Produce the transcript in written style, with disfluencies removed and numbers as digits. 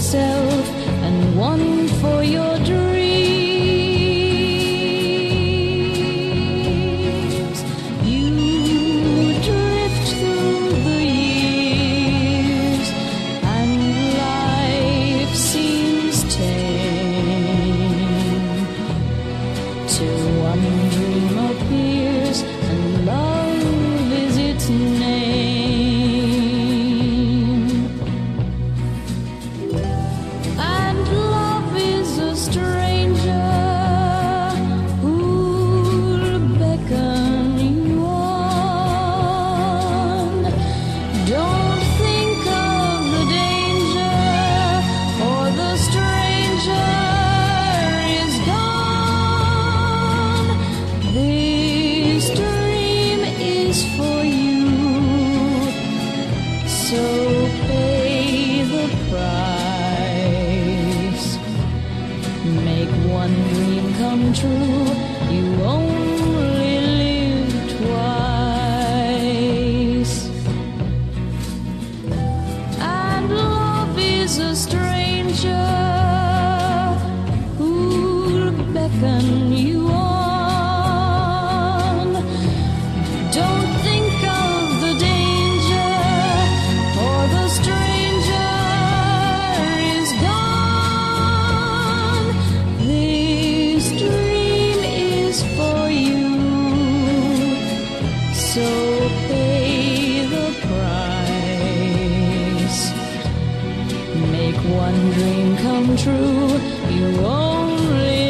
yourself and one for your dreams. You drift through the years and life seems tame till one dream appears and love is its name. And love is a stranger who'll beckon you on. Don't think of the danger, for the stranger is gone. This dream is for you, so pay the price. Make one dream come true. You only live twice. And love is a stranger who'll beckon you on. Don't think of the danger, for the stranger is gone. This dream is for you, so pay the price. Make one dream come true. You only